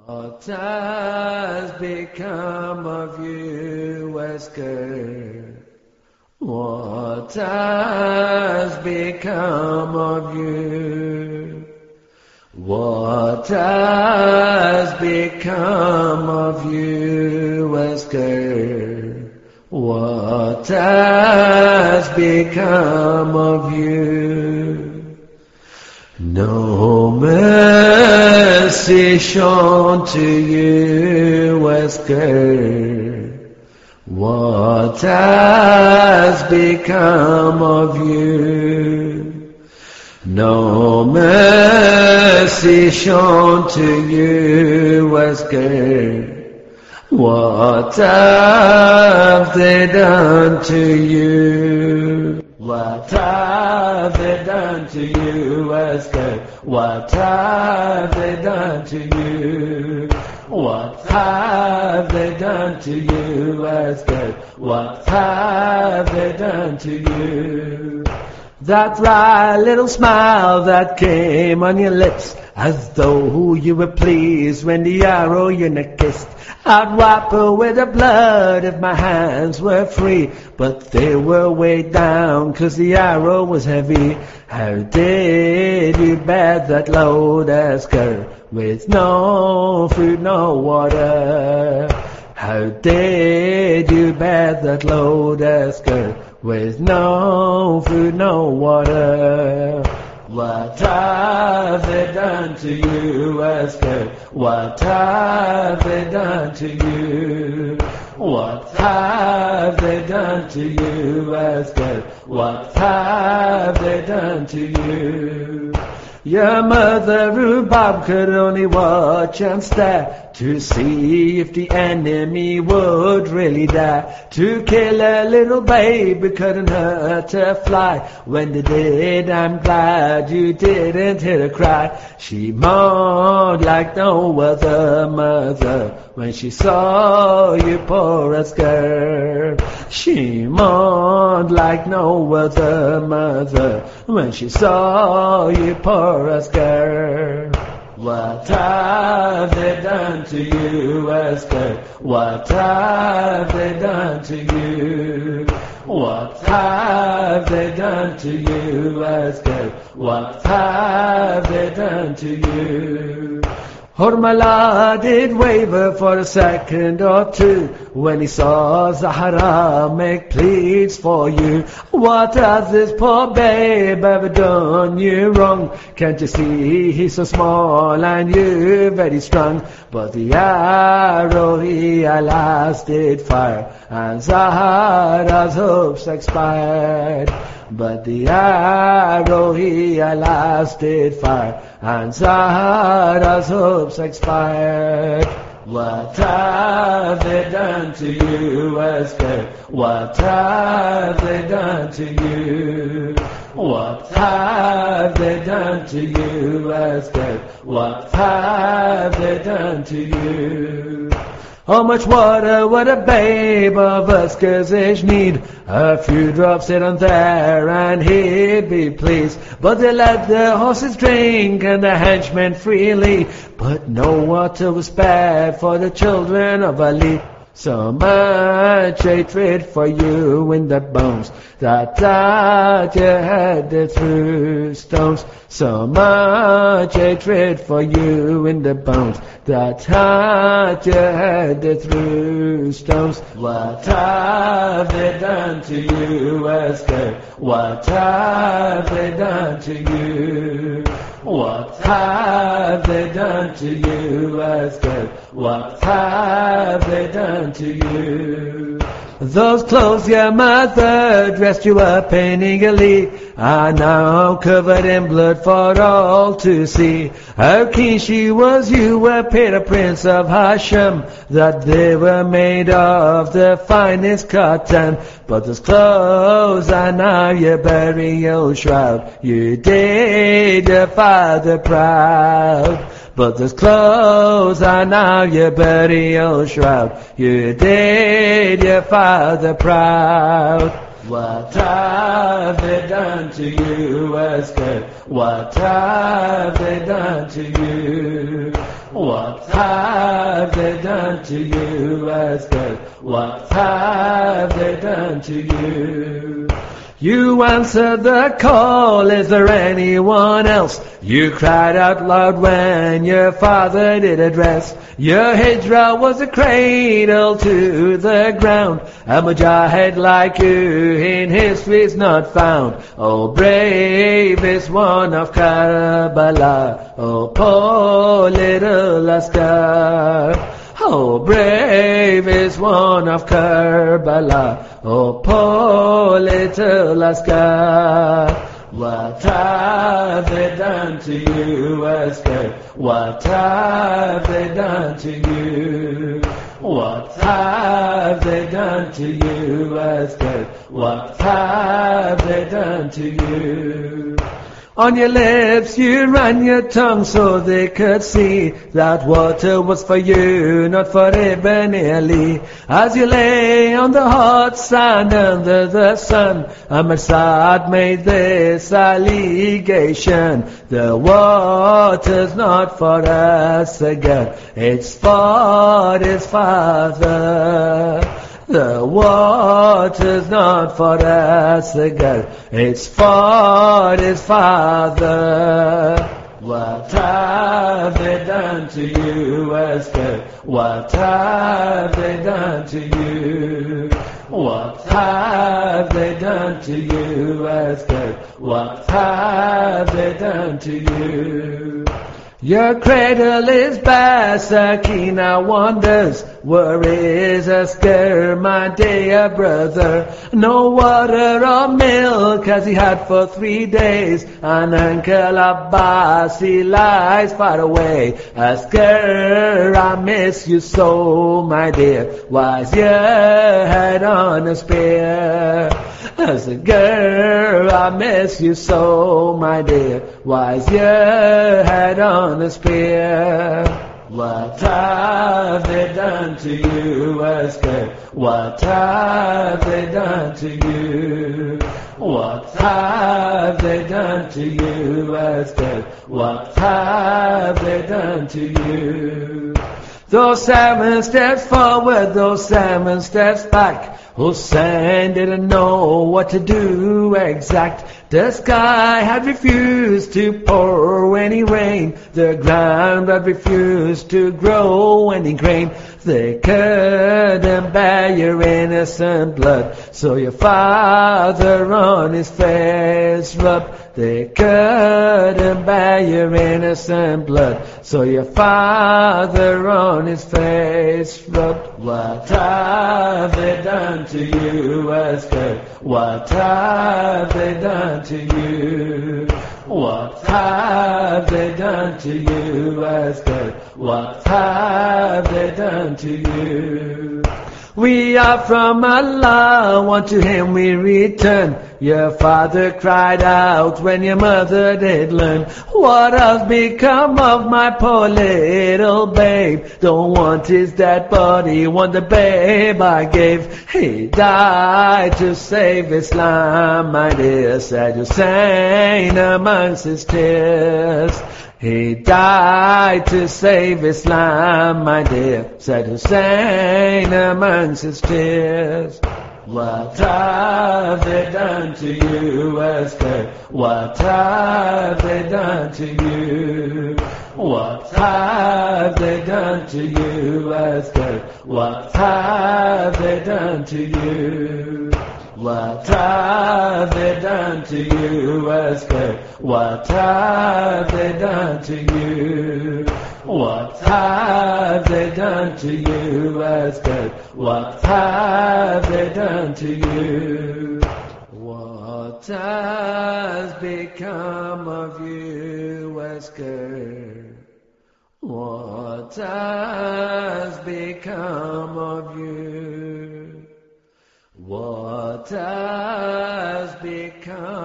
What has become of you, Wesker? What has become of you? What has become of you, Wesker? What has become of you? No mercy shown to you, Wesker. What has become of you? No mercy shown to you, Wesker. What have they done to you? What have they done to you, Wesker? What have they done to you? What have they done to you, Wesker? What have they done to you? That wry little smile that came on your lips, as though you were pleased when the arrow you kissed. I'd wipe away the blood if my hands were free, but they were weighed down 'cause the arrow was heavy. How did you bear that load, Wesker, with no food, no water? How did you bear that load, Wesker, with no food, no water? What have they done to you, Wesker? What have they done to you? What have they done to you, Wesker? What have they done to you? Your mother, Rhubarb, could only watch and stare to see if the enemy would really dare to kill a little baby. Couldn't hurt her fly. When they did, I'm glad you didn't hear her cry. She mourned like no other mother when she saw you, poor Wesker. She mourned like no other mother when she saw you, poor Wesker. What have they done to you, Wesker? What have they done to you? What have they done to you, Wesker? What have they done to you? Hormala did waver for a second or two when he saw Zahara make pleas for you. What has this poor babe ever done you wrong? Can't you see he's so small and you very strong? But the arrow he at last did fire, and Zahara's hopes expired. But the arrow he at last did fire, and Zahara's hopes expired. What have they done to you, Wesker? What have they done to you? What have they done to you, Wesker? What have they done to you? How much water would a babe of Wesker's age need? A few drops here and there and he'd be pleased. But they let the horses drink and the henchmen freely, but no water was spared for the children of Ali. So much hatred for you in the bones that you had through stones. So much hatred for you in the bones that you had through stones. What have they done to you, Wesker? What have they done to you? What have they done to you, Wesker? What have they done to you? Those clothes your mother dressed you up in eagerly are now covered in blood for all to see. How keen she was you were paid a prince of Hashem, that they were made of the finest cotton. But those clothes are now your burial shroud. You did your father proud. But those clothes are now your burial shroud. You did your father proud. What have they done to you, Wesker? What have they done to you? What have they done to you, Wesker? What have they done to you? You answered the call, is there anyone else? You cried out loud when your father did address. Your hijra was a cradle to the ground. A mujahid like you in history's not found. Oh, bravest one of Karbala. Oh, poor little Askar. Oh, bravest one of Karbala. Oh, poor little Askar. What have they done to you, Askar? What have they done to you? What have they done to you, Askar? What have they done to you? On your lips you ran your tongue so they could see that water was for you, not for Ibn Ali. As you lay on the hot sand under the sun, Ahmad Saad made this allegation: the water's not for us again, it's for his father. The water's not for us again, it's for his father. What have they done to you, Esther? What have they done to you? What have they done to you, Esther? What have they done to you? Your cradle is bare, Sakina wonders, where is Askar, my dear brother? No water or milk has he had for 3 days, and Uncle Abbas, he lies far away. Askar, I miss you so, my dear, why's your head on a spear? Askar, I miss you so, my dear, why's your head on a spear? What have they done to you, Askar? What have they done to you? What have they done to you, Askar? What have they done to you? Those 7 steps forward, those 7 steps back. Hussein didn't know what to do exact. The sky had refused to pour any rain. The ground had refused to grow any grain. They couldn't bear your innocent blood, so your father on his face rubbed. They couldn't bear your innocent blood, so your father on his face rubbed. What have they done to you, Esther? What have they done to you? What have they done to you, Esther? What have they done to you? We are from Allah, one to Him we return. Your father cried out when your mother did learn. What has become of my poor little babe? Don't want his dead body, want the babe I gave. He died to save Islam, my dear, said Hussein amongst his tears. He died to save Islam, my dear, said Hussein amongst his tears. What have they done to you, Esther? What have they done to you? What have they done to you, Esther? What have they done to you? What have they done to you, Esther? What have they done to you? What have they done to you, Esther? What have they done to you? What has become of you, Esther? What has become of you? What has become